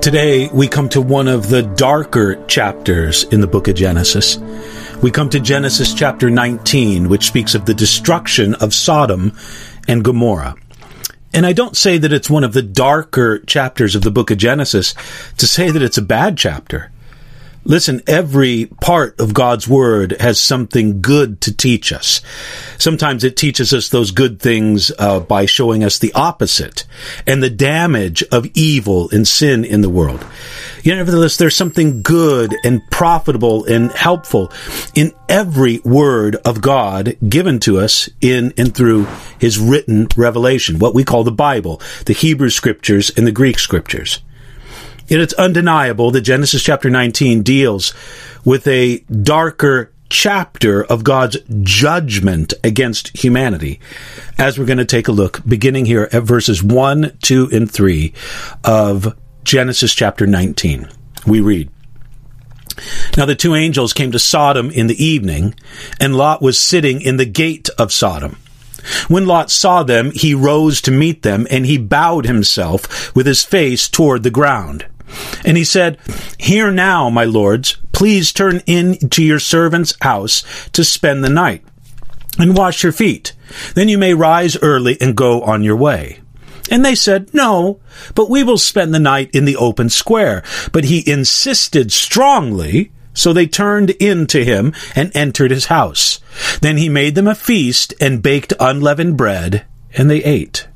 Today, we come to one of the darker chapters in the book of Genesis. We come to Genesis chapter 19, which speaks of the destruction of Sodom and Gomorrah. And I don't say that it's one of the darker chapters of the book of Genesis to say that it's a bad chapter. Listen, every part of God's Word has something good to teach us. Sometimes it teaches us those good things by showing us the opposite and the damage of evil and sin in the world. Yet, nevertheless, there's something good and profitable and helpful in every word of God given to us in and through His written revelation, what we call the Bible, the Hebrew Scriptures and the Greek Scriptures. Yet it's undeniable that Genesis chapter 19 deals with a darker chapter of God's judgment against humanity, as we're going to take a look, beginning here at verses 1, 2, and 3 of Genesis chapter 19. We read, "Now the two angels came to Sodom in the evening, and Lot was sitting in the gate of Sodom. When Lot saw them, he rose to meet them, and he bowed himself with his face toward the ground. And he said, 'Hear now, my lords, please turn into your servant's house to spend the night, and wash your feet. Then you may rise early and go on your way.' And they said, 'No, but we will spend the night in the open square.' But he insisted strongly, so they turned in to him and entered his house. Then he made them a feast and baked unleavened bread, and they ate."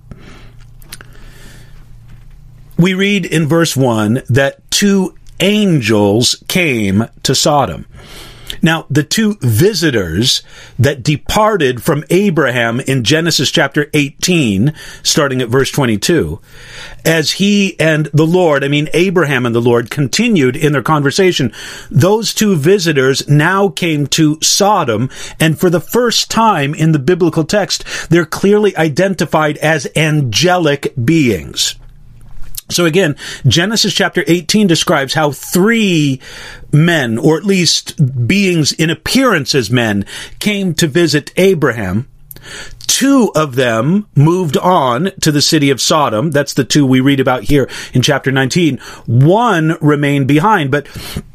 We read in verse 1 that two angels came to Sodom. Now, the two visitors that departed from Abraham in Genesis chapter 18, starting at verse 22, as he and the Lord, Abraham and the Lord, continued in their conversation, those two visitors now came to Sodom, and for the first time in the biblical text, they're clearly identified as angelic beings. So again, Genesis chapter 18 describes how three men, or at least beings in appearance as men, came to visit Abraham. Two of them moved on to the city of Sodom. That's the two we read about here in chapter 19. One remained behind, but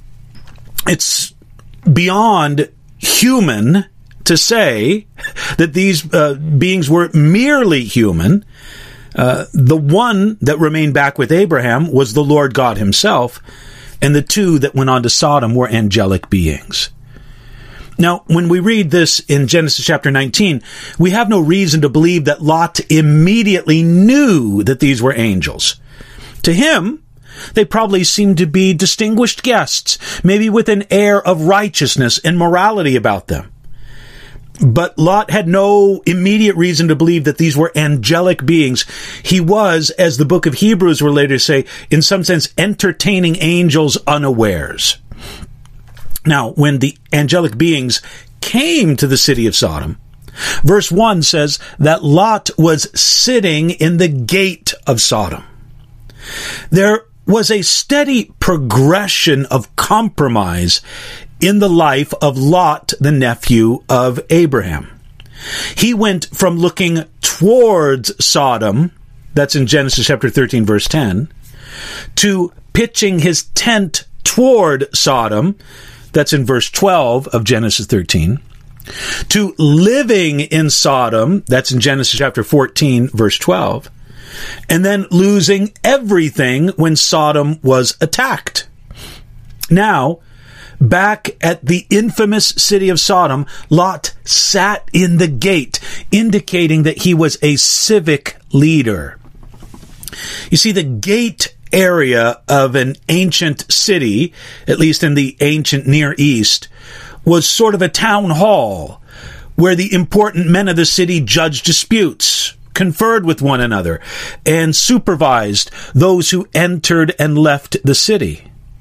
it's beyond human to say that these beings were merely human. The one that remained back with Abraham was the Lord God himself, and the two that went on to Sodom were angelic beings. Now, when we read this in Genesis chapter 19, we have no reason to believe that Lot immediately knew that these were angels. To him, they probably seemed to be distinguished guests, maybe with an air of righteousness and morality about them. But Lot had no immediate reason to believe that these were angelic beings. He was, as the book of Hebrews will later say, in some sense, entertaining angels unawares. Now, when the angelic beings came to the city of Sodom, verse 1 says that Lot was sitting in the gate of Sodom. There was a steady progression of compromise in the life of Lot, the nephew of Abraham. He went from looking towards Sodom, that's in Genesis chapter 13, verse 10, to pitching his tent toward Sodom, that's in verse 12 of Genesis 13, to living in Sodom, that's in Genesis chapter 14, verse 12, and then losing everything when Sodom was attacked. Now, back at the infamous city of Sodom, Lot sat in the gate, indicating that he was a civic leader. You see, the gate area of an ancient city, at least in the ancient Near East, was sort of a town hall where the important men of the city judged disputes, conferred with one another, and supervised those who entered and left the city.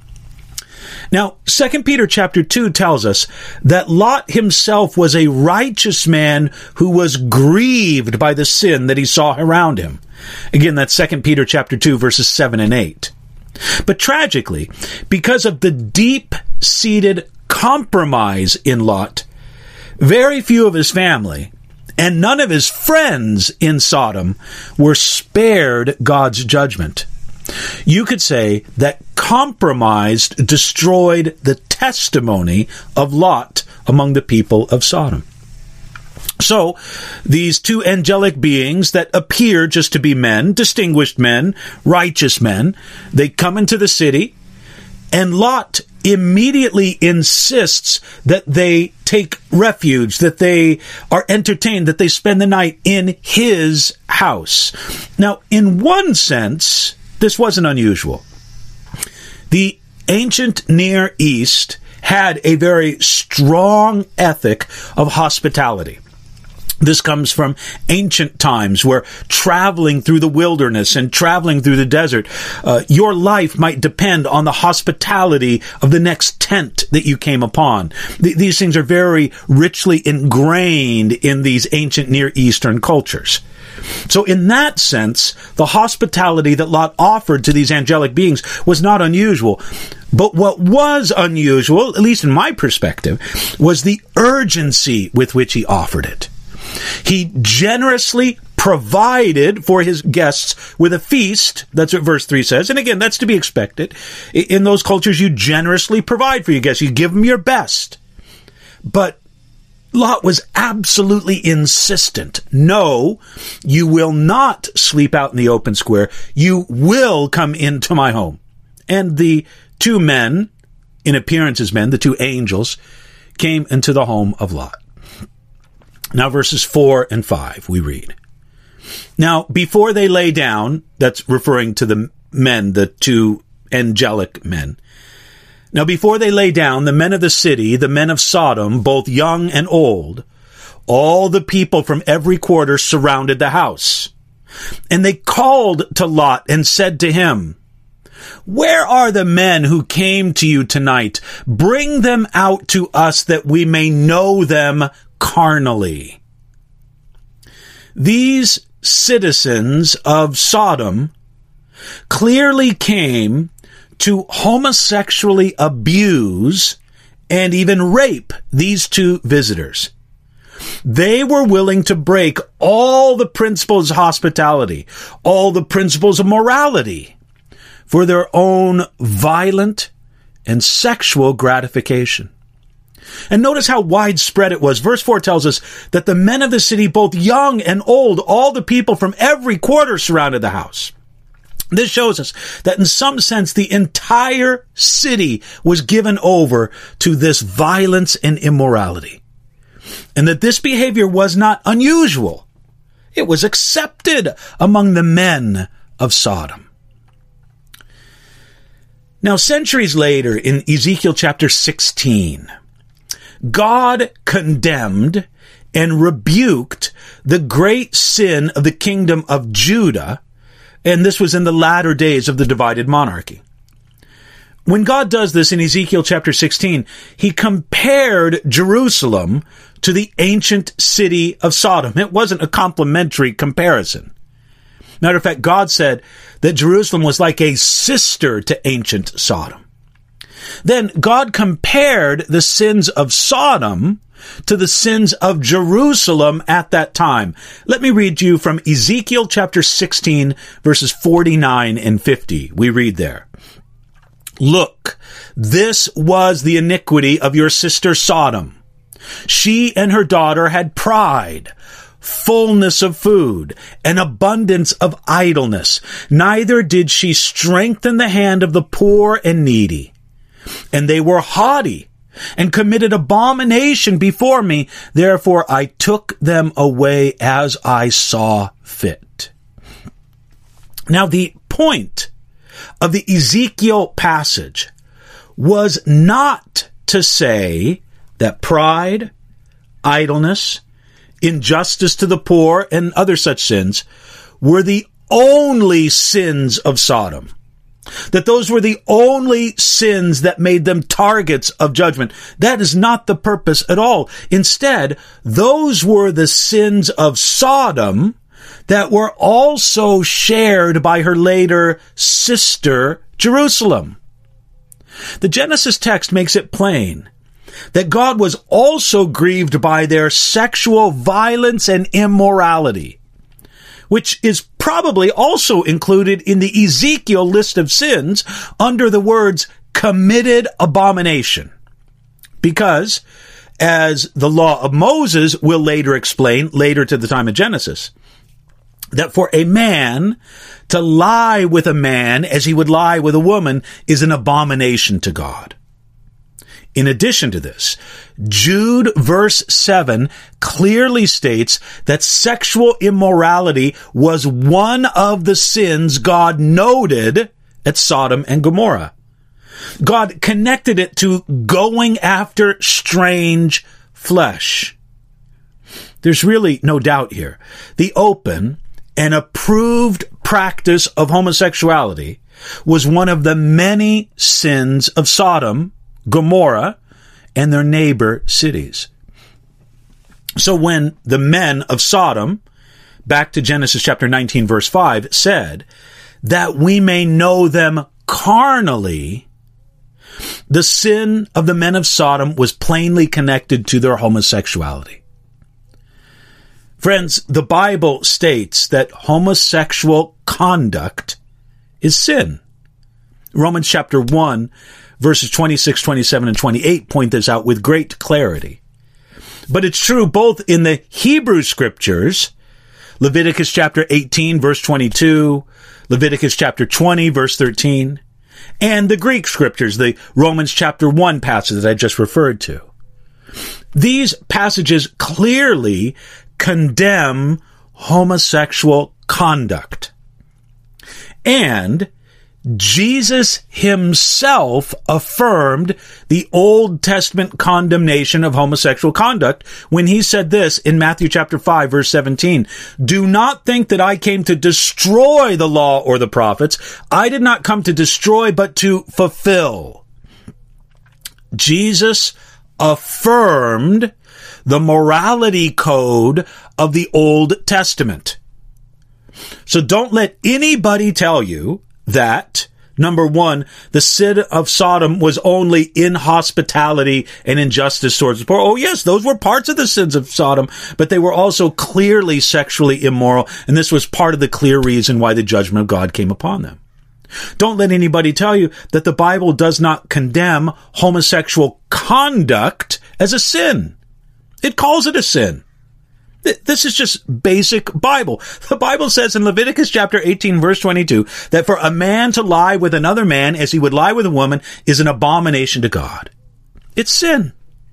Now, 2 Peter chapter 2 tells us that Lot himself was a righteous man who was grieved by the sin that he saw around him. Again, that's 2 Peter chapter 2, verses 7 and 8. But tragically, because of the deep-seated compromise in Lot, very few of his family and none of his friends in Sodom were spared God's judgment. You could say that compromised destroyed the testimony of Lot among the people of Sodom. So, these two angelic beings that appear just to be men, distinguished men, righteous men, they come into the city, and Lot immediately insists that they take refuge, that they are entertained, that they spend the night in his house. Now, in one sense, this wasn't unusual. The ancient Near East had a very strong ethic of hospitality. This comes from ancient times where traveling through the wilderness and traveling through the desert, your life might depend on the hospitality of the next tent that you came upon. These things are very richly ingrained in these ancient Near Eastern cultures. So in that sense, the hospitality that Lot offered to these angelic beings was not unusual. But what was unusual, at least in my perspective, was the urgency with which he offered it. He generously provided for his guests with a feast. That's what verse 3 says. And again, that's to be expected. In those cultures, you generously provide for your guests. You give them your best. But Lot was absolutely insistent. No, you will not sleep out in the open square. You will come into my home. And the two men, in appearance as men, the two angels, came into the home of Lot. Now, verses 4 and 5, we read. Now, before they lay down, that's referring to the men, the two angelic men. Now, before they lay down, the men of the city, the men of Sodom, both young and old, all the people from every quarter surrounded the house. And they called to Lot and said to him, "Where are the men who came to you tonight? Bring them out to us that we may know them carnally." These citizens of Sodom clearly came to homosexually abuse and even rape these two visitors. They were willing to break all the principles of hospitality, all the principles of morality, for their own violent and sexual gratification. And notice how widespread it was. Verse 4 tells us that the men of the city, both young and old, all the people from every quarter surrounded the house. This shows us that in some sense the entire city was given over to this violence and immorality. And that this behavior was not unusual. It was accepted among the men of Sodom. Now, centuries later, in Ezekiel chapter 16, God condemned and rebuked the great sin of the kingdom of Judah, and this was in the latter days of the divided monarchy. When God does this in Ezekiel chapter 16, he compared Jerusalem to the ancient city of Sodom. It wasn't a complimentary comparison. Matter of fact, God said that Jerusalem was like a sister to ancient Sodom. Then God compared the sins of Sodom to the sins of Jerusalem at that time. Let me read to you from Ezekiel chapter 16, verses 49 and 50. We read there, "Look, this was the iniquity of your sister Sodom. She and her daughter had pride, fullness of food, and abundance of idleness. Neither did she strengthen the hand of the poor and needy. And they were haughty, and committed abomination before me. Therefore I took them away as I saw fit." Now, the point of the Ezekiel passage was not to say that pride, idleness, injustice to the poor, and other such sins were the only sins of Sodom. That those were the only sins that made them targets of judgment. That is not the purpose at all. Instead, those were the sins of Sodom that were also shared by her later sister, Jerusalem. The Genesis text makes it plain that God was also grieved by their sexual violence and immorality, which is probably also included in the Ezekiel list of sins under the words committed abomination. Because, as the law of Moses will later explain, later to the time of Genesis, that for a man to lie with a man as he would lie with a woman is an abomination to God. In addition to this, Jude verse 7 clearly states that sexual immorality was one of the sins God noted at Sodom and Gomorrah. God connected it to going after strange flesh. There's really no doubt here. The open and approved practice of homosexuality was one of the many sins of Sodom, Gomorrah, and their neighbor cities. So when the men of Sodom, back to Genesis chapter 19, verse 5, said, that we may know them carnally, the sin of the men of Sodom was plainly connected to their homosexuality. Friends, the Bible states that homosexual conduct is sin. Romans chapter 1, verses 26, 27, and 28 point this out with great clarity. But it's true both in the Hebrew scriptures, Leviticus chapter 18, verse 22, Leviticus chapter 20, verse 13, and the Greek scriptures, the Romans chapter 1 passage that I just referred to. These passages clearly condemn homosexual conduct. And Jesus himself affirmed the Old Testament condemnation of homosexual conduct when he said this in Matthew chapter 5, verse 17, "Do not think that I came to destroy the law or the prophets. I did not come to destroy, but to fulfill." Jesus affirmed the morality code of the Old Testament. So don't let anybody tell you that, number one, the sin of Sodom was only inhospitality and injustice towards the poor. Oh yes, those were parts of the sins of Sodom, but they were also clearly sexually immoral, and this was part of the clear reason why the judgment of God came upon them. Don't let anybody tell you that the Bible does not condemn homosexual conduct as a sin. It calls it a sin. This is just basic Bible. The Bible says in Leviticus chapter 18, verse 22, that for a man to lie with another man as he would lie with a woman is an abomination to God. It's sin.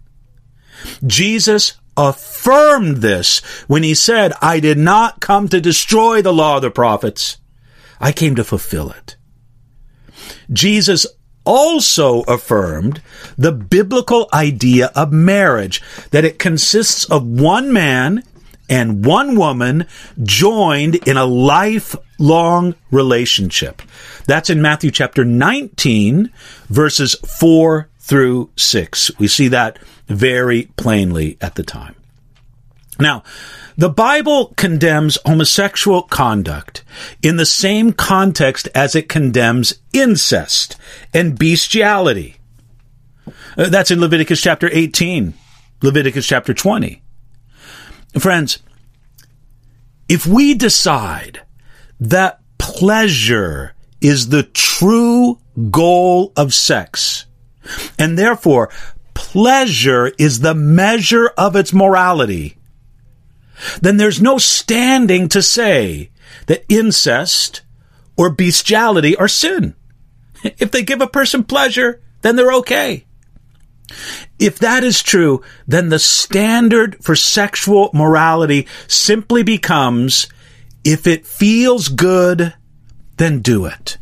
Jesus affirmed this when he said, "I did not come to destroy the law of the prophets. I came to fulfill it." Jesus also affirmed the biblical idea of marriage, that it consists of one man and one woman joined in a lifelong relationship. That's in Matthew chapter 19, verses 4 through 6. We see that very plainly at the time. Now, the Bible condemns homosexual conduct in the same context as it condemns incest and bestiality. That's in Leviticus chapter 18, Leviticus chapter 20. Friends, if we decide that pleasure is the true goal of sex, and therefore pleasure is the measure of its morality, then there's no standing to say that incest or bestiality are sin. If they give a person pleasure, then they're okay. If that is true, then the standard for sexual morality simply becomes, if it feels good, then do it.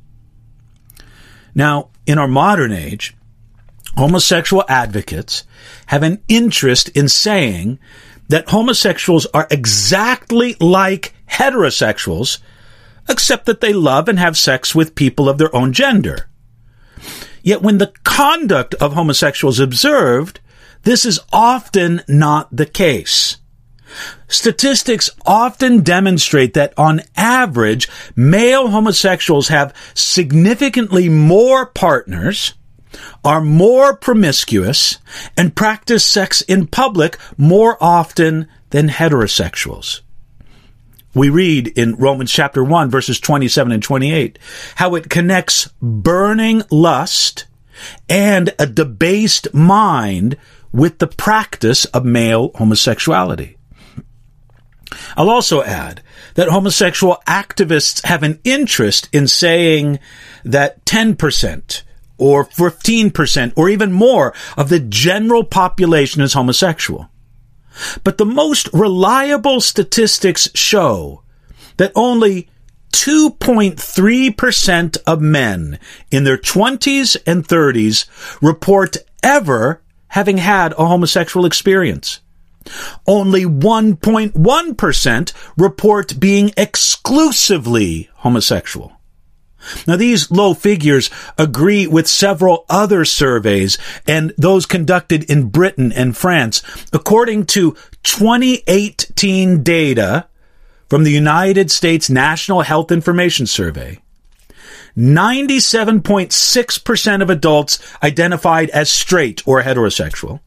Now, in our modern age, homosexual advocates have an interest in saying that homosexuals are exactly like heterosexuals, except that they love and have sex with people of their own gender. Yet when the conduct of homosexuals is observed, this is often not the case. Statistics often demonstrate that on average, male homosexuals have significantly more partners, are more promiscuous, and practice sex in public more often than heterosexuals. We read in Romans chapter 1, verses 27 and 28, how it connects burning lust and a debased mind with the practice of male homosexuality. I'll also add that homosexual activists have an interest in saying that 10% or 15% or even more of the general population is homosexual. But the most reliable statistics show that only 2.3% of men in their 20s and 30s report ever having had a homosexual experience. Only 1.1% report being exclusively homosexual. Now, these low figures agree with several other surveys and those conducted in Britain and France. According to 2018 data from the United States National Health Information Survey, 97.6% of adults identified as straight or heterosexual,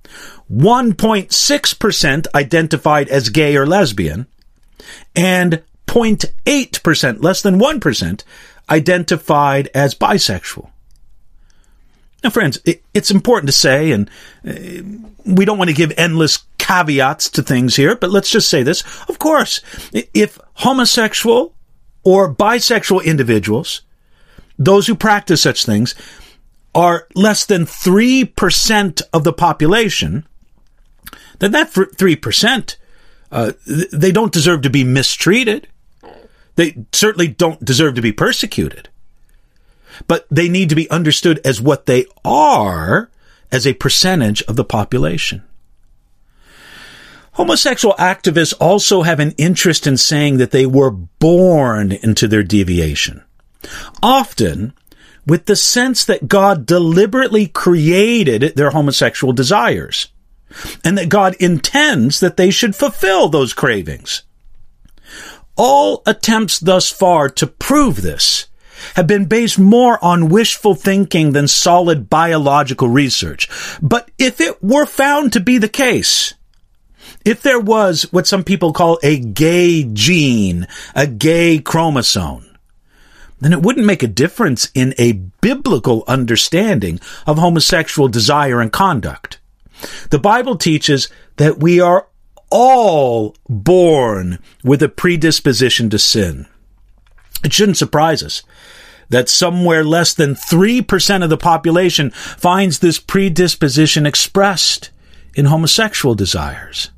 1.6% identified as gay or lesbian, and 0.8%, less than 1%, identified as bisexual. Now, friends, it's important to say, and we don't want to give endless caveats to things here, but let's just say this. Of course, if homosexual or bisexual individuals, those who practice such things, are less than 3% of the population, then that 3%, they don't deserve to be mistreated. They certainly don't deserve to be persecuted. But they need to be understood as what they are as a percentage of the population. Homosexual activists also have an interest in saying that they were born into their deviation, often with the sense that God deliberately created their homosexual desires, and that God intends that they should fulfill those cravings. All attempts thus far to prove this have been based more on wishful thinking than solid biological research. But if it were found to be the case, if there was what some people call a gay gene, a gay chromosome, then it wouldn't make a difference in a biblical understanding of homosexual desire and conduct. The Bible teaches that we are all born with a predisposition to sin. It shouldn't surprise us that somewhere less than 3% of the population finds this predisposition expressed in homosexual desires.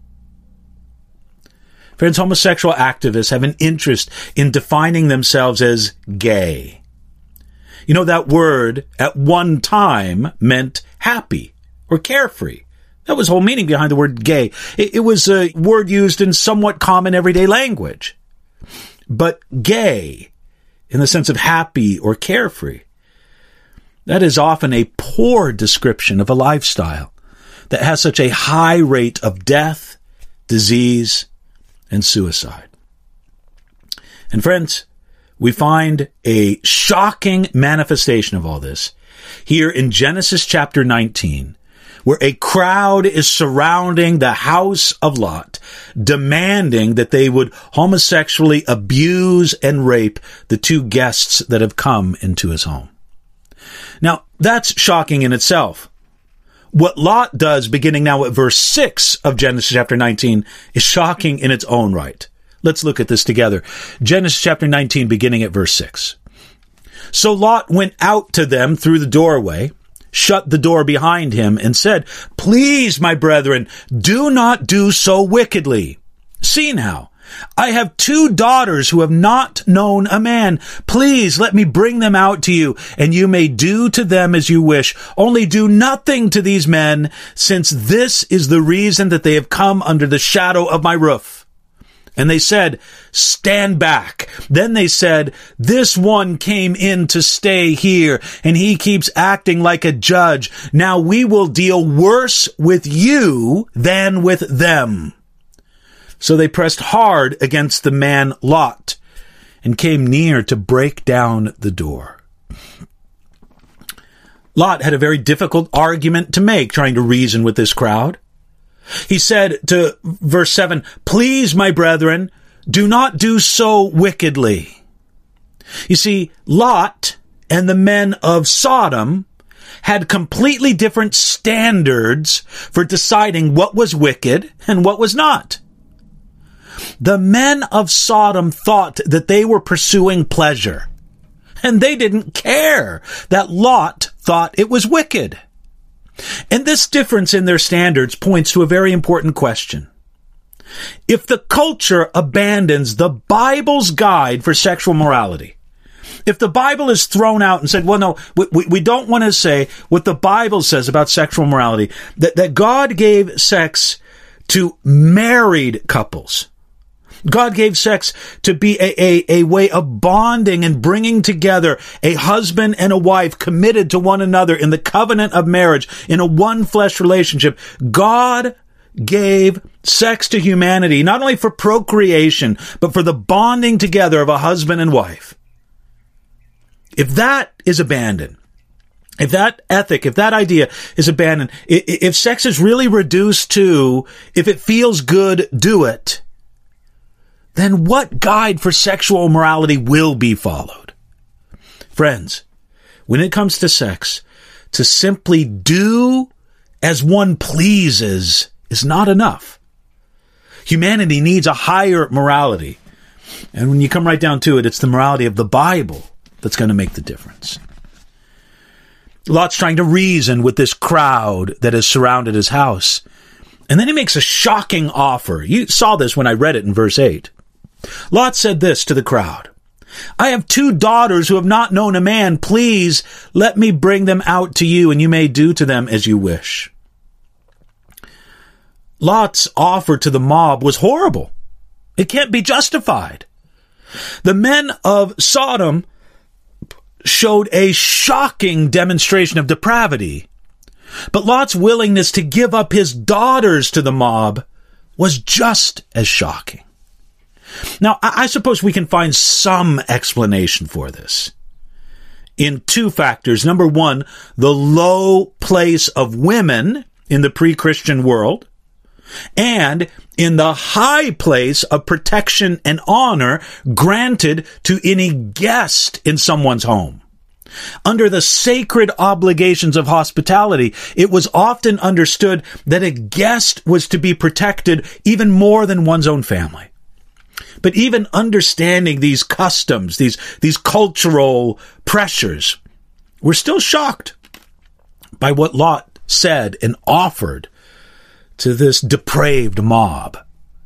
Friends, homosexual activists have an interest in defining themselves as gay. You know, that word at one time meant happy or carefree. That was the whole meaning behind the word gay. It was a word used in somewhat common everyday language. But gay, in the sense of happy or carefree, that is often a poor description of a lifestyle that has such a high rate of death, disease, and suicide. And friends, we find a shocking manifestation of all this here in Genesis chapter 19, where a crowd is surrounding the house of Lot, demanding that they would homosexually abuse and rape the two guests that have come into his home. Now, that's shocking in itself. What Lot does, beginning now at verse 6 of Genesis chapter 19, is shocking in its own right. Let's look at this together. Genesis chapter 19, beginning at verse 6. So Lot went out to them through the doorway, shut the door behind him, and said, "Please, my brethren, do not do so wickedly. See now, I have 2 daughters who have not known a man. Please let me bring them out to you, and you may do to them as you wish. Only do nothing to these men, since this is the reason that they have come under the shadow of my roof." And they said, "Stand back." Then they said, "This one came in to stay here, and he keeps acting like a judge. Now we will deal worse with you than with them." So they pressed hard against the man Lot and came near to break down the door. Lot had a very difficult argument to make, trying to reason with this crowd. He said to verse 7, "Please, my brethren, do not do so wickedly. You see, Lot and the men of Sodom had completely different standards for deciding what was wicked and what was not. The men of Sodom thought that they were pursuing pleasure, and they didn't care that Lot thought it was wicked. And this difference in their standards points to a very important question. If the culture abandons the Bible's guide for sexual morality, if the Bible is thrown out and said, well, no, we don't want to say what the Bible says about sexual morality, that God gave sex to married couples. God gave sex to be a way of bonding and bringing together a husband and a wife committed to one another in the covenant of marriage, in a one flesh relationship. God gave sex to humanity, not only for procreation, but for the bonding together of a husband and wife. If that is abandoned, if that ethic, if that idea is abandoned, if sex is really reduced to, if it feels good, do it, then what guide for sexual morality will be followed? Friends, when it comes to sex, to simply do as one pleases is not enough. Humanity needs a higher morality. And when you come right down to it, it's the morality of the Bible that's going to make the difference. Lot's trying to reason with this crowd that has surrounded his house. And then he makes a shocking offer. You saw this when I read it in verse 8. Lot said this to the crowd, I have 2 daughters who have not known a man. Please let me bring them out to you, and you may do to them as you wish. Lot's offer to the mob was horrible. It can't be justified. The men of Sodom showed a shocking demonstration of depravity, but Lot's willingness to give up his daughters to the mob was just as shocking. Now, I suppose we can find some explanation for this in 2 factors. Number 1, the low place of women in the pre-Christian world, and in the high place of protection and honor granted to any guest in someone's home. Under the sacred obligations of hospitality, it was often understood that a guest was to be protected even more than one's own family. But even understanding these customs, these cultural pressures, we're still shocked by what Lot said and offered to this depraved mob.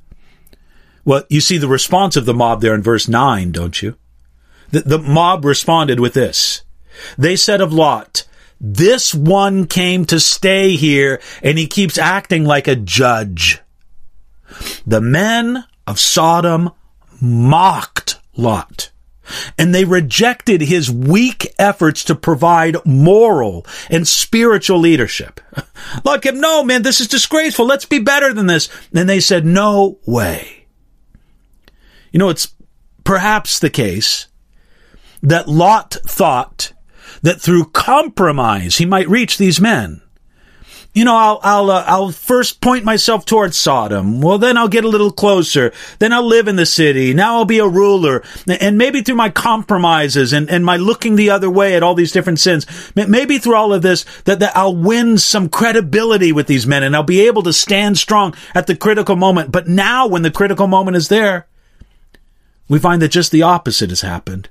Well, you see the response of the mob there in verse 9, don't you? The mob responded with this. They said of Lot, this one came to stay here, and he keeps acting like a judge. The men of Sodom mocked Lot, and they rejected his weak efforts to provide moral and spiritual leadership. Lot kept, no, man, this is disgraceful. Let's be better than this. And they said, no way. You know, it's perhaps the case that Lot thought that through compromise he might reach these men. You know, I'll first point myself towards Sodom. Well, then I'll get a little closer. Then I'll live in the city. Now I'll be a ruler. And maybe through my compromises and my looking the other way at all these different sins, maybe through all of this, that I'll win some credibility with these men and I'll be able to stand strong at the critical moment. But now when the critical moment is there, we find that just the opposite has happened.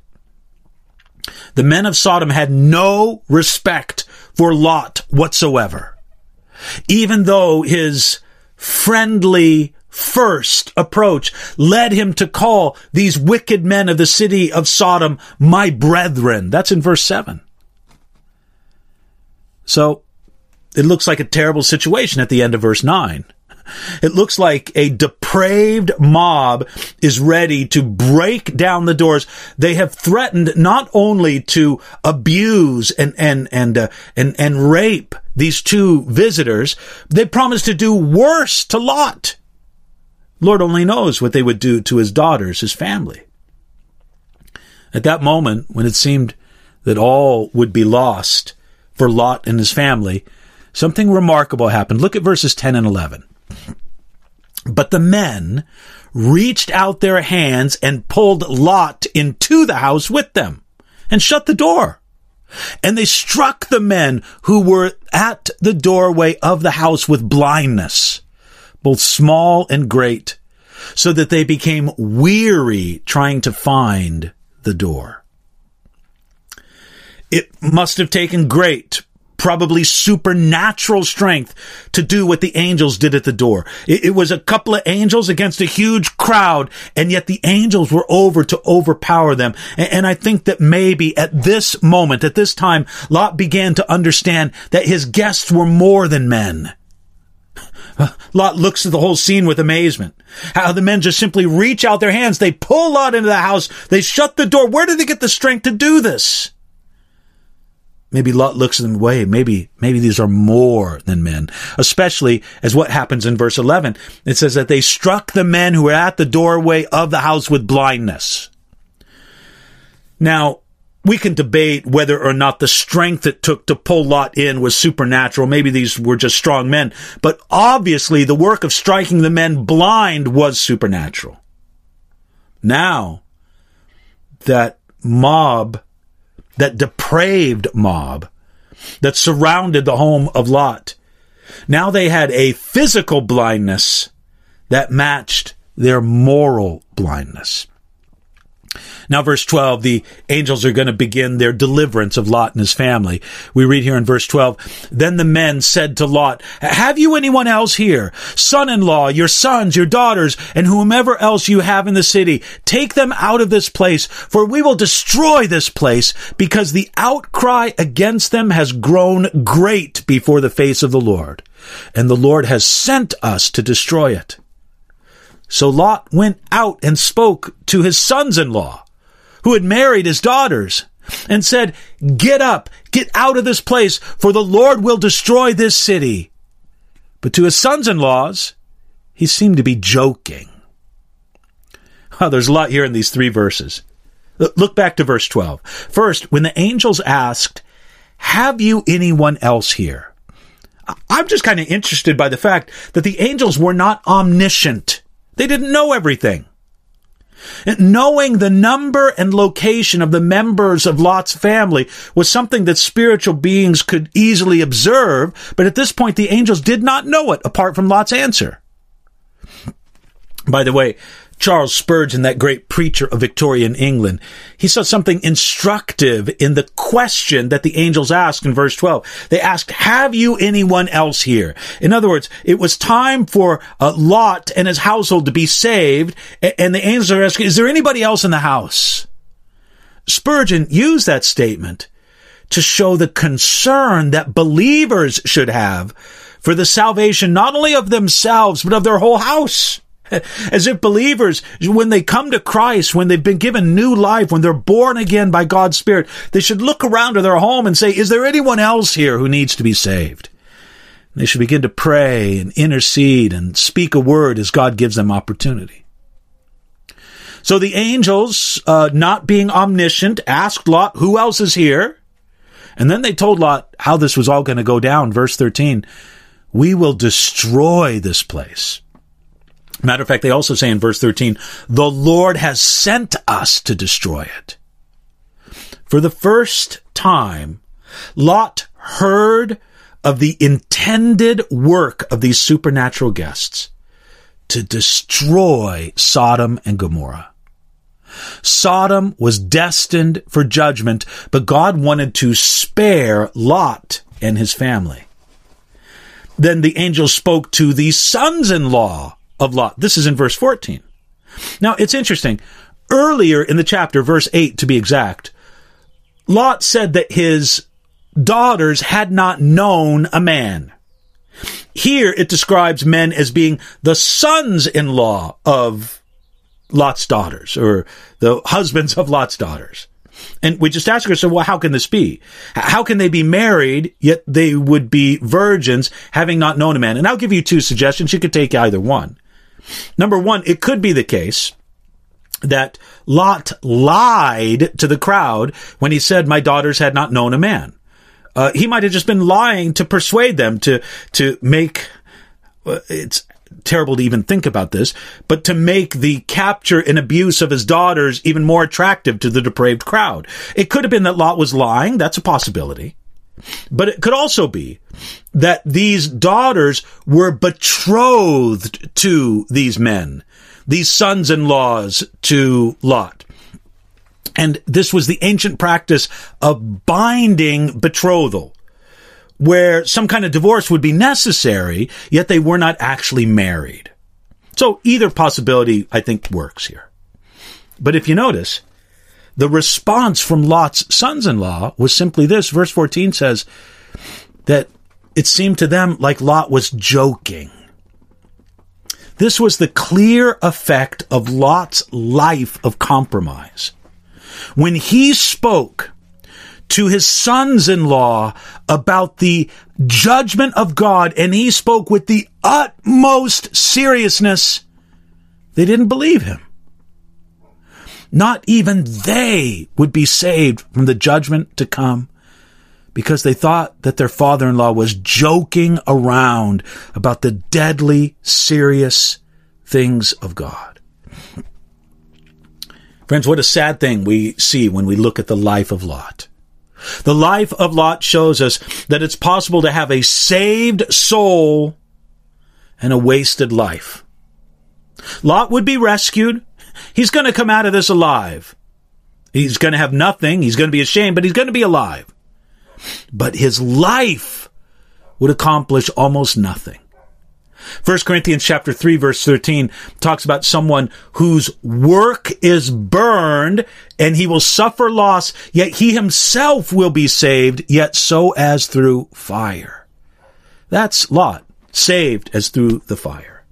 The men of Sodom had no respect for Lot whatsoever. Even though his friendly first approach led him to call these wicked men of the city of Sodom my brethren. That's in verse 7. So it looks like a terrible situation at the end of verse 9. It looks like a depraved mob is ready to break down the doors. They have threatened not only to abuse and rape these 2 visitors, they promised to do worse to Lot. Lord only knows what they would do to his daughters, his family. At that moment, when it seemed that all would be lost for Lot and his family, something remarkable happened. Look at verses 10 and 11. But the men reached out their hands and pulled Lot into the house with them and shut the door. And they struck the men who were at the doorway of the house with blindness, both small and great, so that they became weary trying to find the door. It must have taken great, probably supernatural strength to do what the angels did at the door. It was a couple of angels against a huge crowd, and yet the angels were over to overpower them. And I think that maybe at this moment, at this time, Lot began to understand that his guests were more than men. Lot looks at the whole scene with amazement. How the men just simply reach out their hands. They pull Lot into the house. They shut the door. Where did they get the strength to do this? Maybe Lot looks at them away. Maybe these are more than men, especially as what happens in verse 11. It says that they struck the men who were at the doorway of the house with blindness. Now, we can debate whether or not the strength it took to pull Lot in was supernatural. Maybe these were just strong men. But obviously, the work of striking the men blind was supernatural. Now, that depraved mob that surrounded the home of Lot, now they had a physical blindness that matched their moral blindness. Now, verse 12, the angels are going to begin their deliverance of Lot and his family. We read here in verse 12, then the men said to Lot, have you anyone else here? Son-in-law, your sons, your daughters, and whomever else you have in the city, take them out of this place, for we will destroy this place, because the outcry against them has grown great before the face of the Lord, and the Lord has sent us to destroy it. So Lot went out and spoke to his sons-in-law, who had married his daughters, and said, get up, get out of this place, for the Lord will destroy this city. But to his sons-in-laws, he seemed to be joking. Oh, there's a lot here in these three verses. Look back to verse 12. First, when the angels asked, have you anyone else here? I'm just kind of interested by the fact that the angels were not omniscient. They didn't know everything. Knowing the number and location of the members of Lot's family was something that spiritual beings could easily observe, but at this point the angels did not know it apart from Lot's answer. By the way, Charles Spurgeon, that great preacher of Victorian England, he saw something instructive in the question that the angels asked in verse 12. They asked, have you anyone else here? In other words, it was time for Lot and his household to be saved, and the angels are asking, is there anybody else in the house? Spurgeon used that statement to show the concern that believers should have for the salvation not only of themselves, but of their whole house. As if believers, when they come to Christ, when they've been given new life, when they're born again by God's Spirit, they should look around to their home and say, is there anyone else here who needs to be saved? They should begin to pray and intercede and speak a word as God gives them opportunity. So the angels, not being omniscient, asked Lot, who else is here? And then they told Lot how this was all going to go down. Verse 13, we will destroy this place. Matter of fact, they also say in verse 13, the Lord has sent us to destroy it. For the first time, Lot heard of the intended work of these supernatural guests to destroy Sodom and Gomorrah. Sodom was destined for judgment, but God wanted to spare Lot and his family. Then the angel spoke to the sons-in-law of Lot. This is in verse 14. Now, it's interesting. Earlier in the chapter, verse 8 to be exact, Lot said that his daughters had not known a man. Here it describes men as being the sons-in-law of Lot's daughters, or the husbands of Lot's daughters. And we just ask ourselves, well, how can this be? How can they be married, yet they would be virgins, having not known a man? And I'll give you two suggestions. You could take either one. Number one, it could be the case that Lot lied to the crowd when he said, my daughters had not known a man. He might have just been lying to persuade them to make, it's terrible to even think about this, but to make the capture and abuse of his daughters even more attractive to the depraved crowd. It could have been that Lot was lying. That's a possibility. But it could also be that these daughters were betrothed to these men, these sons-in-laws to Lot. And this was the ancient practice of binding betrothal, where some kind of divorce would be necessary, yet they were not actually married. So either possibility, I think, works here. But if you notice, the response from Lot's sons-in-law was simply this. Verse 14 says that it seemed to them like Lot was joking. This was the clear effect of Lot's life of compromise. When he spoke to his sons-in-law about the judgment of God, and he spoke with the utmost seriousness, they didn't believe him. Not even they would be saved from the judgment to come, because they thought that their father-in-law was joking around about the deadly, serious things of God. Friends, what a sad thing we see when we look at the life of Lot. The life of Lot shows us that it's possible to have a saved soul and a wasted life. Lot would be rescued. He's going to come out of this alive. He's going to have nothing. He's going to be ashamed, but he's going to be alive. But his life would accomplish almost nothing. 1 Corinthians chapter 3, verse 13 talks about someone whose work is burned and he will suffer loss, yet he himself will be saved, yet so as through fire. That's Lot, saved as through the fire.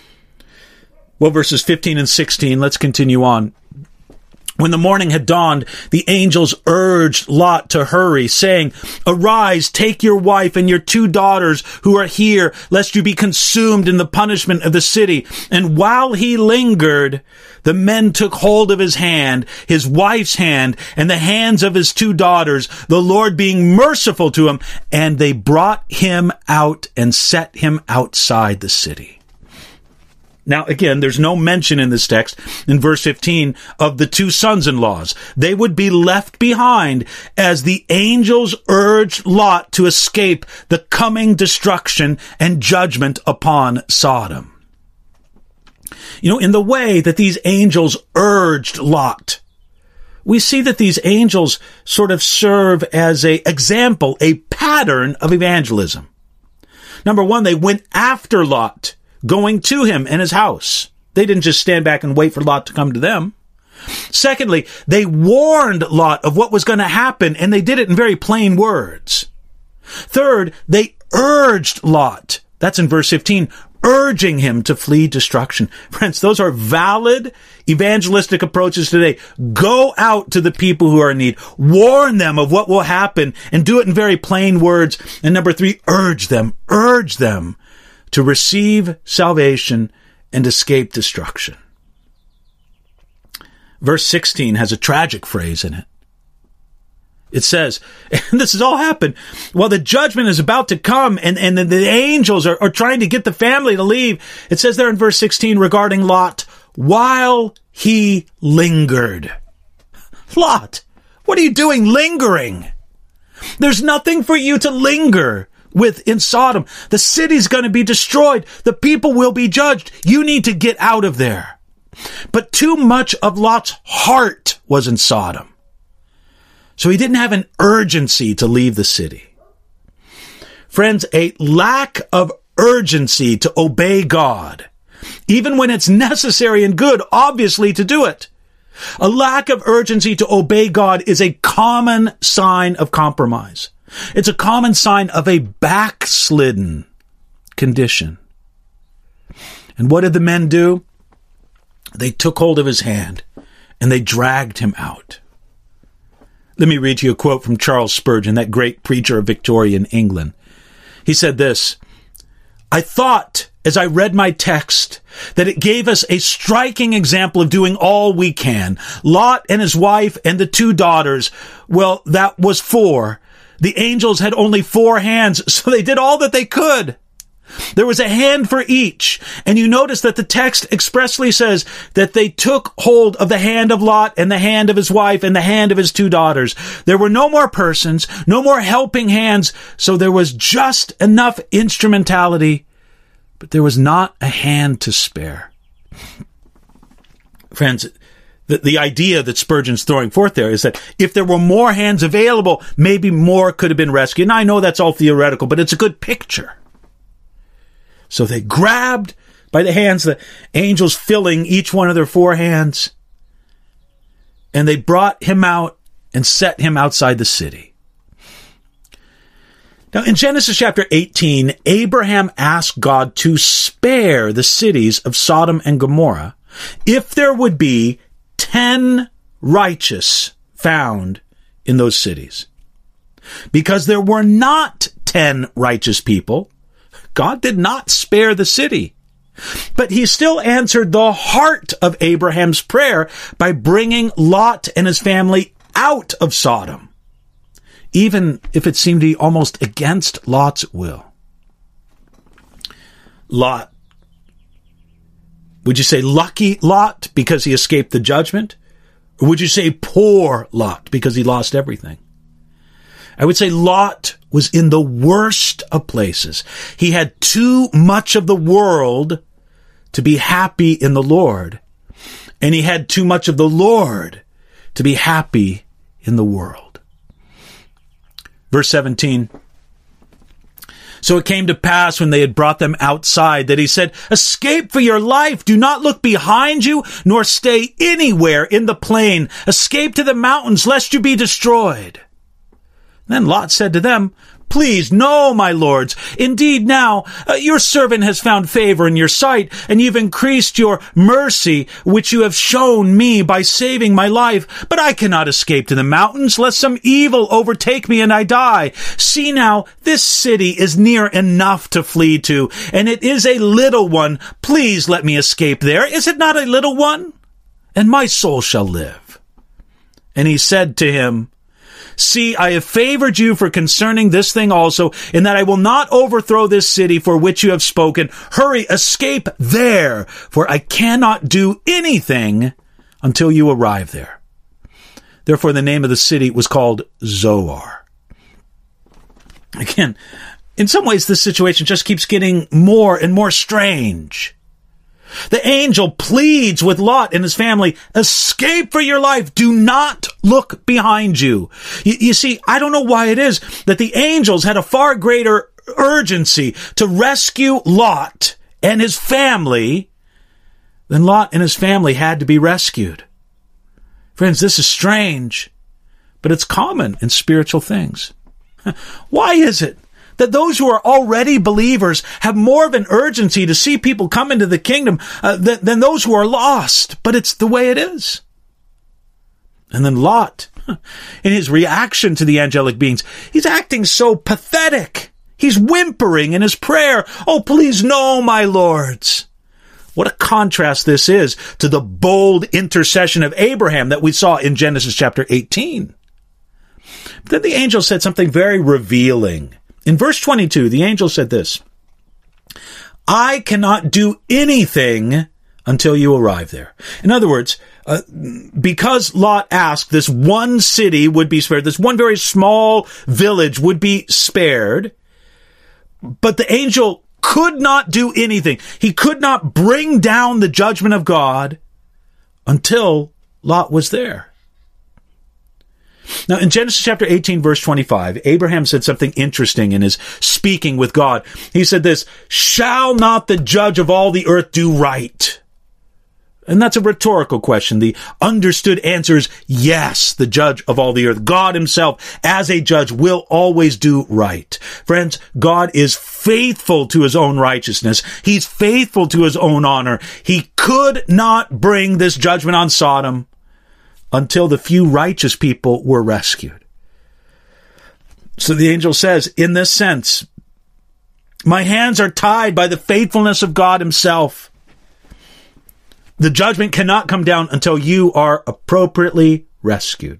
Well, verses 15 and 16, let's continue on. When the morning had dawned, the angels urged Lot to hurry, saying, "Arise, take your wife and your 2 daughters who are here, lest you be consumed in the punishment of the city." And while he lingered, the men took hold of his hand, his wife's hand, and the hands of his 2 daughters, the Lord being merciful to him, and they brought him out and set him outside the city. Now, again, there's no mention in this text, in verse 15, of the 2 sons-in-laws. They would be left behind as the angels urged Lot to escape the coming destruction and judgment upon Sodom. You know, in the way that these angels urged Lot, we see that these angels sort of serve as an example, a pattern of evangelism. Number one, they went after Lot, going to him and his house. They didn't just stand back and wait for Lot to come to them. Secondly, they warned Lot of what was going to happen, and they did it in very plain words. Third, they urged Lot. That's in verse 15, urging him to flee destruction. Friends, those are valid evangelistic approaches today. Go out to the people who are in need. Warn them of what will happen, and do it in very plain words. And number 3, urge them to receive salvation and escape destruction. Verse 16 has a tragic phrase in it. It says, and this has all happened while the judgment is about to come, and the angels are trying to get the family to leave. It says there in verse 16 regarding Lot, while he lingered. Lot, what are you doing lingering? There's nothing for you to linger with in Sodom. The city's going to be destroyed. The people will be judged. You need to get out of there. But too much of Lot's heart was in Sodom. So he didn't have an urgency to leave the city. Friends, a lack of urgency to obey God, even when it's necessary and good, obviously, to do it. A lack of urgency to obey God is a common sign of compromise. It's a common sign of a backslidden condition. And what did the men do? They took hold of his hand and they dragged him out. Let me read you a quote from Charles Spurgeon, that great preacher of Victorian England. He said this, "I thought, as I read my text, that it gave us a striking example of doing all we can. Lot and his wife and the 2 daughters, well, that was 4. The angels had only 4 hands, so they did all that they could. There was a hand for each. And you notice that the text expressly says that they took hold of the hand of Lot and the hand of his wife and the hand of his 2 daughters. There were no more persons, no more helping hands. So there was just enough instrumentality, but there was not a hand to spare. Friends, the idea that Spurgeon's throwing forth there is that if there were more hands available, maybe more could have been rescued. And I know that's all theoretical, but it's a good picture. So they grabbed by the hands, the angels filling each one of their 4 hands, and they brought him out and set him outside the city. Now, in Genesis chapter 18, Abraham asked God to spare the cities of Sodom and Gomorrah if there would be 10 righteous found in those cities. Because there were not 10 righteous people, God did not spare the city. But he still answered the heart of Abraham's prayer by bringing Lot and his family out of Sodom, even if it seemed to be almost against Lot's will. Lot, would you say lucky Lot because he escaped the judgment? Or would you say poor Lot because he lost everything? I would say Lot was in the worst of places. He had too much of the world to be happy in the Lord, and he had too much of the Lord to be happy in the world. Verse 17. So it came to pass when they had brought them outside that he said, "Escape for your life. Do not look behind you, nor stay anywhere in the plain. Escape to the mountains, lest you be destroyed." Then Lot said to them, "Please, no, my lords. Indeed, now your servant has found favor in your sight, and you've increased your mercy, which you have shown me by saving my life. But I cannot escape to the mountains, lest some evil overtake me and I die. See now, this city is near enough to flee to, and it is a little one. Please let me escape there. Is it not a little one? And my soul shall live." And he said to him, "See, I have favored you for concerning this thing also, in that I will not overthrow this city for which you have spoken. Hurry, escape there, for I cannot do anything until you arrive there." Therefore, the name of the city was called Zoar. Again, in some ways, this situation just keeps getting more and more strange. The angel pleads with Lot and his family, "Escape for your life. Do not look behind you." You see, I don't know why it is that the angels had a far greater urgency to rescue Lot and his family than Lot and his family had to be rescued. Friends, this is strange, but it's common in spiritual things. Why is it that those who are already believers have more of an urgency to see people come into the kingdom than those who are lost? But it's the way it is. And then Lot, in his reaction to the angelic beings, he's acting so pathetic. He's whimpering in his prayer, "Oh, please, no, my lords." What a contrast this is to the bold intercession of Abraham that we saw in Genesis chapter 18. But then the angel said something very revealing. In verse 22, the angel said this, "I cannot do anything until you arrive there." In other words, because Lot asked, this one city would be spared, this one very small village would be spared, but the angel could not do anything. He could not bring down the judgment of God until Lot was there. Now, in Genesis chapter 18, verse 25, Abraham said something interesting in his speaking with God. He said this, "Shall not the judge of all the earth do right?" And that's a rhetorical question. The understood answer is yes, the judge of all the earth. God himself, as a judge, will always do right. Friends, God is faithful to his own righteousness. He's faithful to his own honor. He could not bring this judgment on Sodom until the few righteous people were rescued. So the angel says, in this sense, my hands are tied by the faithfulness of God himself. The judgment cannot come down until you are appropriately rescued.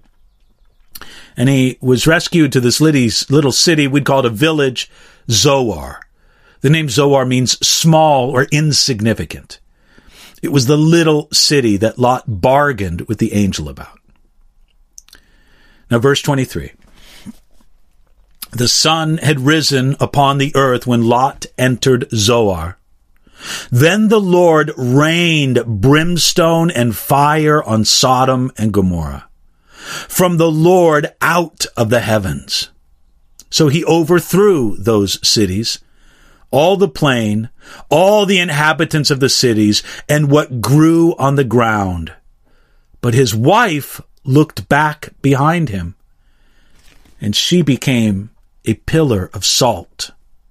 And he was rescued to this little city, we'd call it a village, Zoar. The name Zoar means small or insignificant. It was the little city that Lot bargained with the angel about. Now, verse 23. The sun had risen upon the earth when Lot entered Zoar. Then the Lord rained brimstone and fire on Sodom and Gomorrah from the Lord out of the heavens. So he overthrew those cities, all the plain, all the inhabitants of the cities, and what grew on the ground. But his wife looked back behind him, and she became a pillar of salt.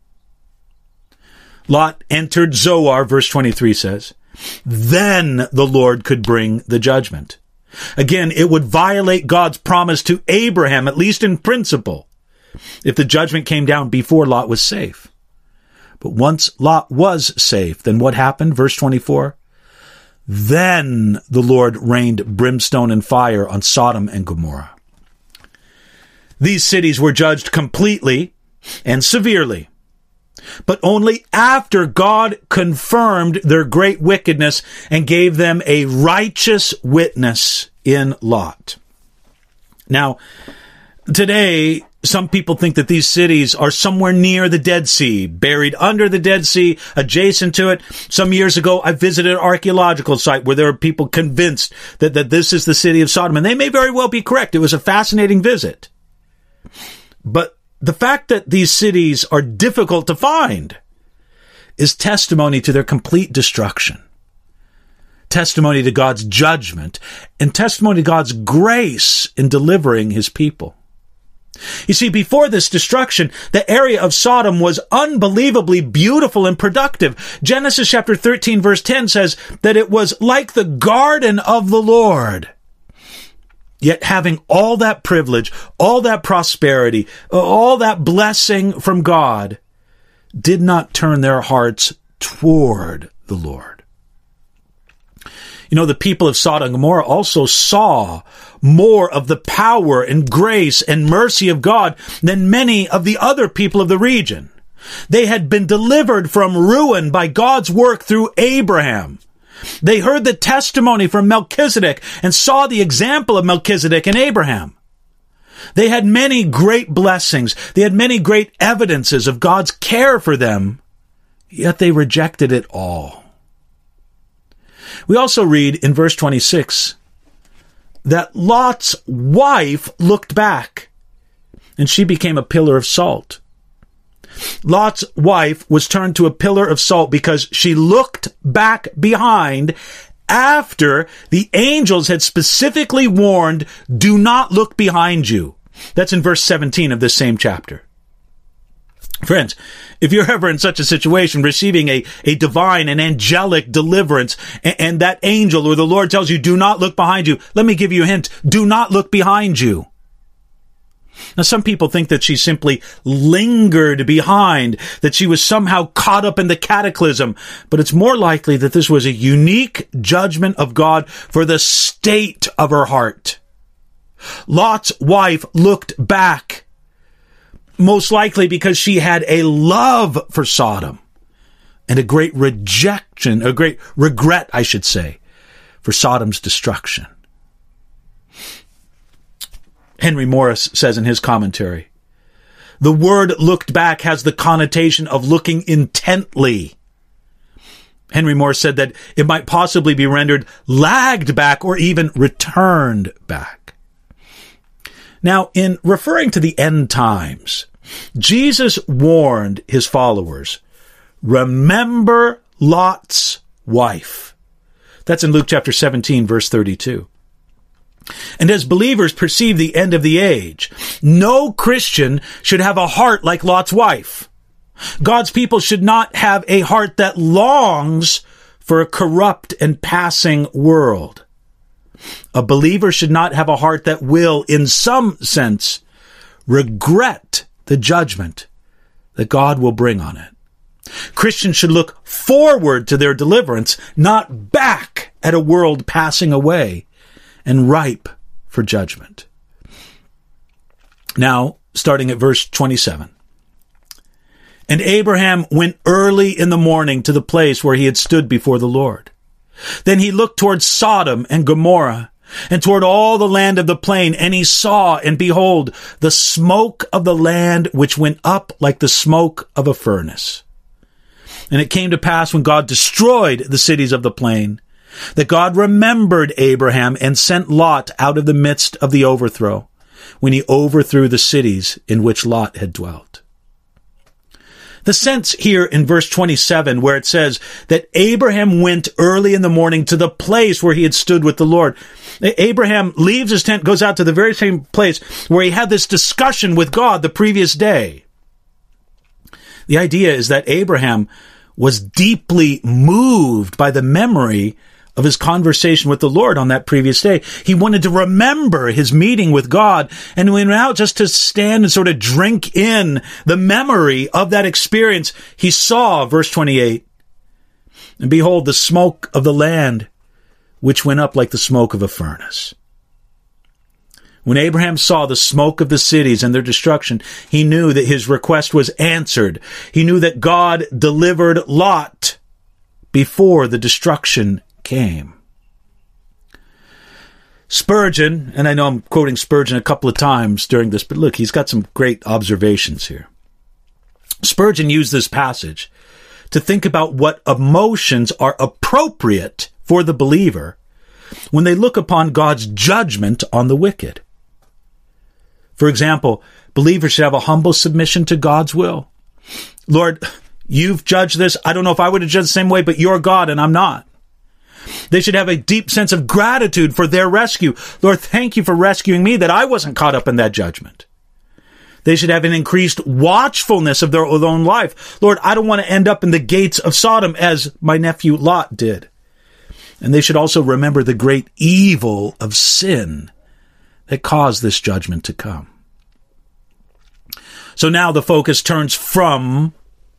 Lot entered Zoar, verse 23 says. Then the Lord could bring the judgment. Again, it would violate God's promise to Abraham, at least in principle, if the judgment came down before Lot was safe. But once Lot was safe, then what happened? Verse 24. Then the Lord rained brimstone and fire on Sodom and Gomorrah. These cities were judged completely and severely, but only after God confirmed their great wickedness and gave them a righteous witness in Lot. Now, today, some people think that these cities are somewhere near the Dead Sea, buried under the Dead Sea, adjacent to it. Some years ago, I visited an archaeological site where there are people convinced that this is the city of Sodom, and they may very well be correct. It was a fascinating visit. But the fact that these cities are difficult to find is testimony to their complete destruction, testimony to God's judgment, and testimony to God's grace in delivering his people. You see, before this destruction, the area of Sodom was unbelievably beautiful and productive. Genesis chapter 13, verse 10 says that it was like the garden of the Lord. Yet having all that privilege, all that prosperity, all that blessing from God, did not turn their hearts toward the Lord. You know, the people of Sodom and Gomorrah also saw more of the power and grace and mercy of God than many of the other people of the region. They had been delivered from ruin by God's work through Abraham. They heard the testimony from Melchizedek and saw the example of Melchizedek and Abraham. They had many great blessings. They had many great evidences of God's care for them, yet they rejected it all. We also read in verse 26 that Lot's wife looked back, and she became a pillar of salt. Lot's wife was turned to a pillar of salt because she looked back behind after the angels had specifically warned, do not look behind you. That's in verse 17 of this same chapter. Friends, if you're ever in such a situation, receiving a divine and angelic deliverance, and that angel or the Lord tells you, do not look behind you, let me give you a hint. Do not look behind you. Now, some people think that she simply lingered behind, that she was somehow caught up in the cataclysm, but it's more likely that this was a unique judgment of God for the state of her heart. Lot's wife looked back, most likely because she had a love for Sodom and a great regret, I should say, for Sodom's destruction. Henry Morris says in his commentary, the word looked back has the connotation of looking intently. Henry Morris said that it might possibly be rendered lagged back or even returned back. Now, in referring to the end times, Jesus warned his followers, remember Lot's wife. That's in Luke chapter 17, verse 32. And as believers perceive the end of the age, no Christian should have a heart like Lot's wife. God's people should not have a heart that longs for a corrupt and passing world. A believer should not have a heart that will, in some sense, regret the judgment that God will bring on it. Christians should look forward to their deliverance, not back at a world passing away and ripe for judgment. Now, starting at verse 27. And Abraham went early in the morning to the place where he had stood before the Lord. Then he looked toward Sodom and Gomorrah, and toward all the land of the plain, and he saw, and behold, the smoke of the land which went up like the smoke of a furnace. And it came to pass, when God destroyed the cities of the plain, that God remembered Abraham and sent Lot out of the midst of the overthrow, when he overthrew the cities in which Lot had dwelt. The sense here in verse 27, where it says that Abraham went early in the morning to the place where he had stood with the Lord. Abraham leaves his tent, goes out to the very same place where he had this discussion with God the previous day. The idea is that Abraham was deeply moved by the memory of his conversation with the Lord on that previous day. He wanted to remember his meeting with God, and went out just to stand and sort of drink in the memory of that experience. He saw, verse 28, and behold, the smoke of the land, which went up like the smoke of a furnace. When Abraham saw the smoke of the cities and their destruction, he knew that his request was answered. He knew that God delivered Lot before the destruction came. Spurgeon, and I know I'm quoting Spurgeon a couple of times during this, but look, he's got some great observations here. Spurgeon used this passage to think about what emotions are appropriate for the believer when they look upon God's judgment on the wicked. For example, believers should have a humble submission to God's will. Lord, you've judged this. I don't know if I would have judged the same way, but you're God and I'm not. They should have a deep sense of gratitude for their rescue. Lord, thank you for rescuing me, that I wasn't caught up in that judgment. They should have an increased watchfulness of their own life. Lord, I don't want to end up in the gates of Sodom as my nephew Lot did. And they should also remember the great evil of sin that caused this judgment to come. So now the focus turns from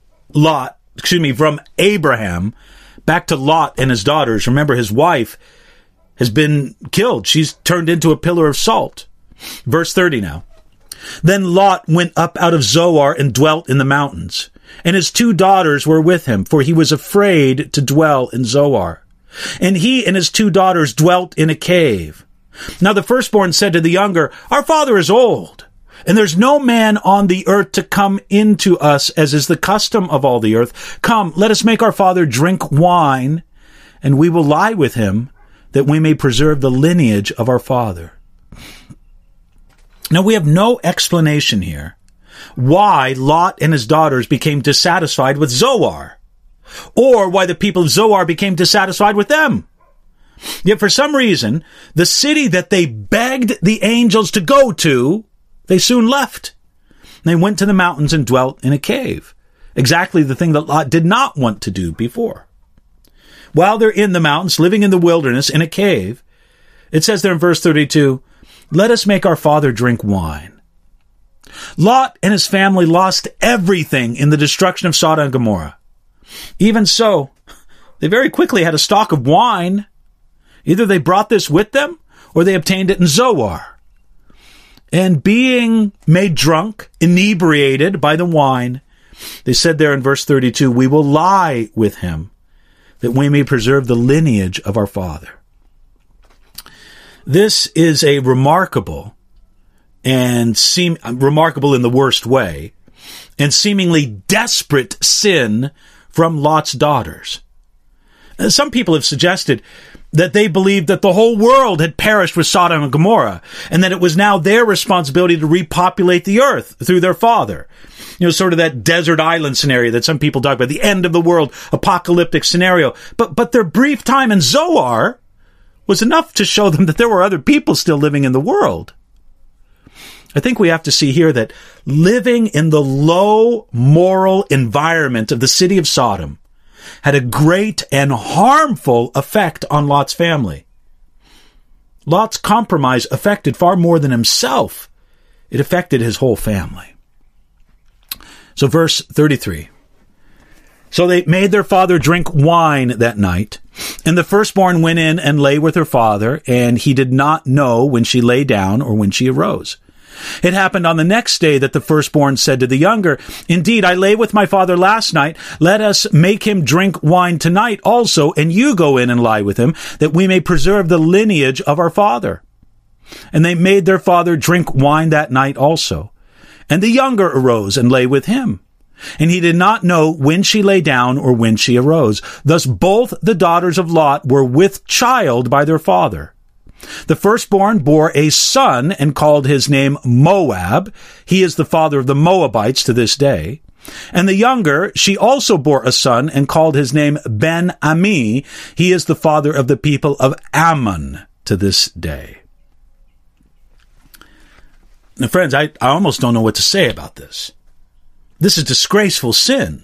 Abraham back to Lot and his daughters. Remember, his wife has been killed. She's turned into a pillar of salt. Verse 30 now. Then Lot went up out of Zoar and dwelt in the mountains, and his 2 daughters were with him, for he was afraid to dwell in Zoar. And he and his 2 daughters dwelt in a cave. Now the firstborn said to the younger, Our father is old, and there's no man on the earth to come into us, as is the custom of all the earth. Come, let us make our father drink wine, and we will lie with him, that we may preserve the lineage of our father. Now we have no explanation here why Lot and his daughters became dissatisfied with Zoar, or why the people of Zoar became dissatisfied with them. Yet for some reason, the city that they begged the angels to go to, they soon left. They went to the mountains and dwelt in a cave. Exactly the thing that Lot did not want to do before. While they're in the mountains, living in the wilderness, in a cave, it says there in verse 32, Let us make our father drink wine. Lot and his family lost everything in the destruction of Sodom and Gomorrah. Even so, they very quickly had a stock of wine. Either they brought this with them, or they obtained it in Zoar. And being made drunk, inebriated by the wine, they said there in verse 32, We will lie with him, that we may preserve the lineage of our father. This is a remarkable, and remarkable in the worst way, and seemingly desperate sin from Lot's daughters. Some people have suggested that they believed that the whole world had perished with Sodom and Gomorrah, and that it was now their responsibility to repopulate the earth through their father. Sort of that desert island scenario that some people talk about, the end of the world, apocalyptic scenario. But their brief time in Zoar was enough to show them that there were other people still living in the world. I think we have to see here that living in the low moral environment of the city of Sodom had a great and harmful effect on Lot's family. Lot's compromise affected far more than himself. It affected his whole family. So verse 33. So they made their father drink wine that night, and the firstborn went in and lay with her father, and he did not know when she lay down or when she arose. It happened on the next day that the firstborn said to the younger, "Indeed, I lay with my father last night. Let us make him drink wine tonight also, and you go in and lie with him, that we may preserve the lineage of our father." And they made their father drink wine that night also. And the younger arose and lay with him. And he did not know when she lay down or when she arose. Thus both the daughters of Lot were with child by their father. The firstborn bore a son and called his name Moab. He is the father of the Moabites to this day. And the younger, she also bore a son and called his name Ben-Ami. He is the father of the people of Ammon to this day. Now, friends, I almost don't know what to say about this. This is disgraceful sin.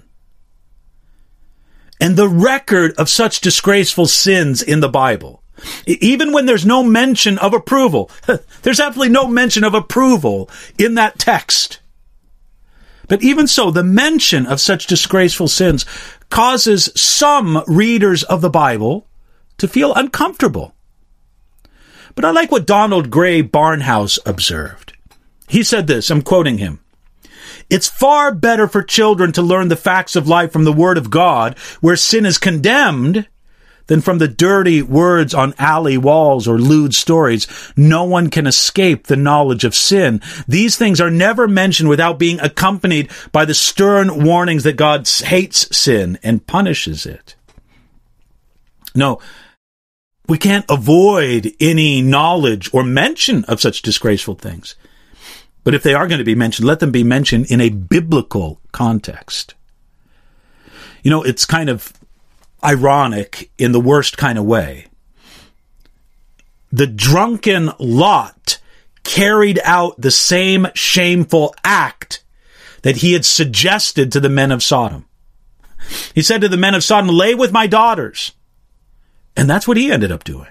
And the record of such disgraceful sins in the Bible, even when there's no mention of approval, there's absolutely no mention of approval in that text. But even so, the mention of such disgraceful sins causes some readers of the Bible to feel uncomfortable. But I like what Donald Gray Barnhouse observed. He said this, I'm quoting him, "It's far better for children to learn the facts of life from the Word of God, where sin is condemned, than from the dirty words on alley walls or lewd stories. No one can escape the knowledge of sin. These things are never mentioned without being accompanied by the stern warnings that God hates sin and punishes it." No, we can't avoid any knowledge or mention of such disgraceful things. But if they are going to be mentioned, let them be mentioned in a biblical context. You know, it's kind of ironic in the worst kind of way. The drunken Lot carried out the same shameful act that he had suggested to the men of Sodom. He said to the men of Sodom, "Lay with my daughters." And that's what he ended up doing.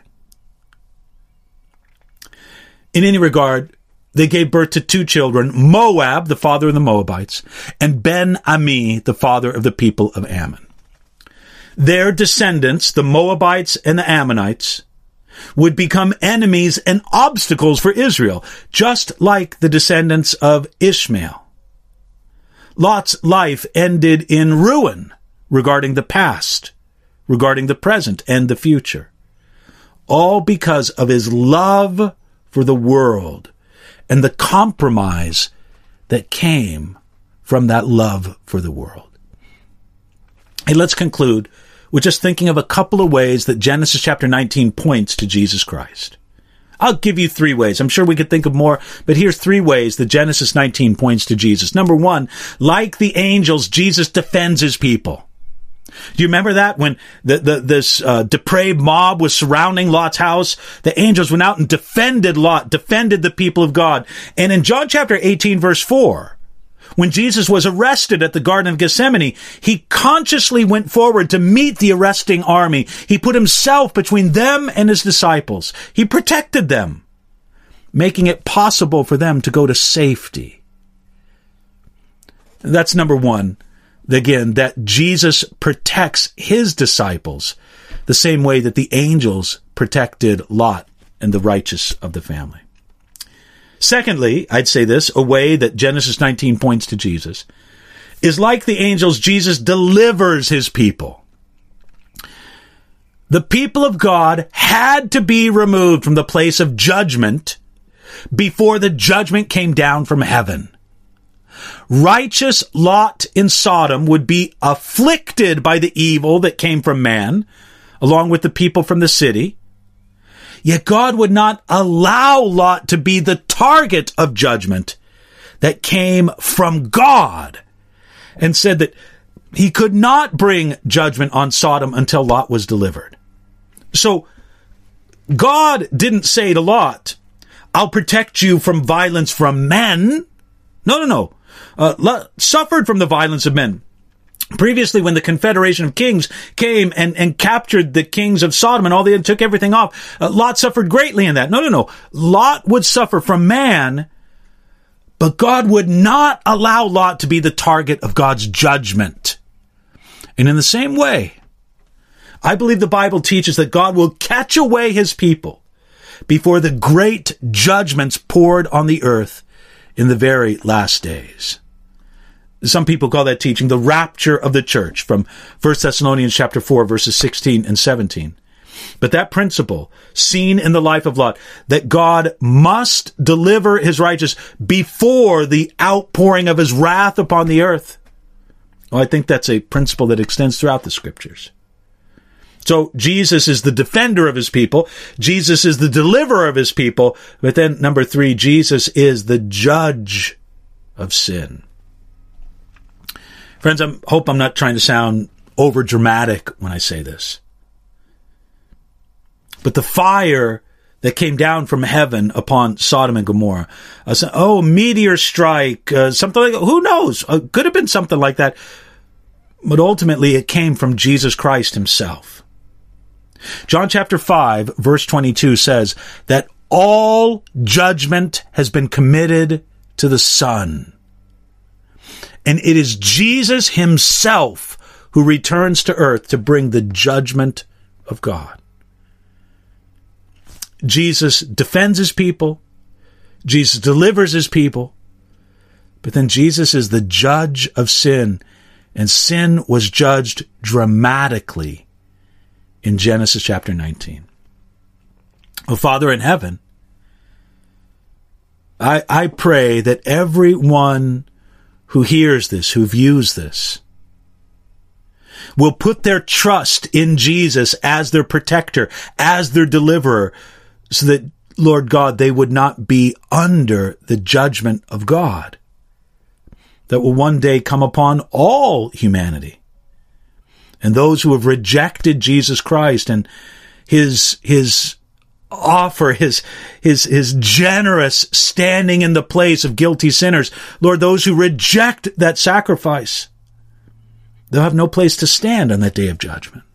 In any regard, they gave birth to two children, Moab, the father of the Moabites, and Ben-Ami, the father of the people of Ammon. Their descendants, the Moabites and the Ammonites, would become enemies and obstacles for Israel, just like the descendants of Ishmael. Lot's life ended in ruin regarding the past, regarding the present and the future, all because of his love for the world and the compromise that came from that love for the world. Hey, let's conclude with just thinking of a couple of ways that Genesis chapter 19 points to Jesus Christ. I'll give you 3 ways. I'm sure we could think of more, but here's 3 ways that Genesis 19 points to Jesus. Number 1, like the angels, Jesus defends his people. Do you remember that when this depraved mob was surrounding Lot's house? The angels went out and defended Lot, defended the people of God. And in John chapter 18, verse 4, when Jesus was arrested at the Garden of Gethsemane, he consciously went forward to meet the arresting army. He put himself between them and his disciples. He protected them, making it possible for them to go to safety. That's number 1. Again, that Jesus protects his disciples the same way that the angels protected Lot and the righteous of the family. Secondly, I'd say this, a way that Genesis 19 points to Jesus is like the angels, Jesus delivers his people. The people of God had to be removed from the place of judgment before the judgment came down from heaven. Righteous Lot in Sodom would be afflicted by the evil that came from man, along with the people from the city. Yet God would not allow Lot to be the target of judgment that came from God, and said that he could not bring judgment on Sodom until Lot was delivered. So God didn't say to Lot, "I'll protect you from violence from men." No. Lot suffered from the violence of men. Previously, when the Confederation of Kings came and captured the kings of Sodom and all they took everything off, Lot suffered greatly in that. No. Lot would suffer from man, but God would not allow Lot to be the target of God's judgment. And in the same way, I believe the Bible teaches that God will catch away his people before the great judgments poured on the earth in the very last days. Some people call that teaching the rapture of the church from 1 Thessalonians chapter 4, verses 16 and 17. But that principle, seen in the life of Lot, that God must deliver his righteous before the outpouring of his wrath upon the earth, well, I think that's a principle that extends throughout the scriptures. So Jesus is the defender of his people. Jesus is the deliverer of his people. But then, number 3, Jesus is the judge of sin. Friends, I hope I'm not trying to sound over dramatic when I say this. But the fire that came down from heaven upon Sodom and Gomorrah, meteor strike, something like that, who knows? Could have been something like that. But ultimately, it came from Jesus Christ himself. John chapter 5, verse 22 says that all judgment has been committed to the Son. And it is Jesus himself who returns to earth to bring the judgment of God. Jesus defends his people. Jesus delivers his people. But then Jesus is the judge of sin. And sin was judged dramatically in Genesis chapter 19. Oh, Father in heaven, I pray that everyone who hears this, who views this, will put their trust in Jesus as their protector, as their deliverer, so that, Lord God, they would not be under the judgment of God that will one day come upon all humanity. And those who have rejected Jesus Christ and his offer, his generous standing in the place of guilty sinners, Lord, those who reject that sacrifice, they'll have no place to stand on that day of judgment.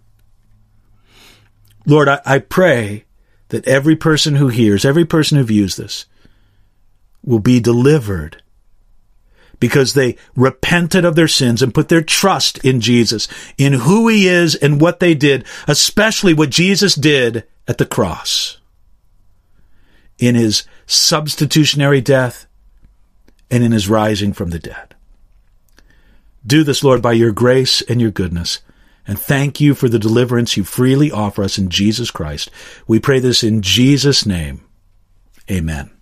Lord, I pray that every person who hears, every person who views this, will be delivered because they repented of their sins and put their trust in Jesus, in who he is and what they did, especially what Jesus did at the cross, in his substitutionary death and in his rising from the dead. Do this, Lord, by your grace and your goodness. And thank you for the deliverance you freely offer us in Jesus Christ. We pray this in Jesus' name. Amen.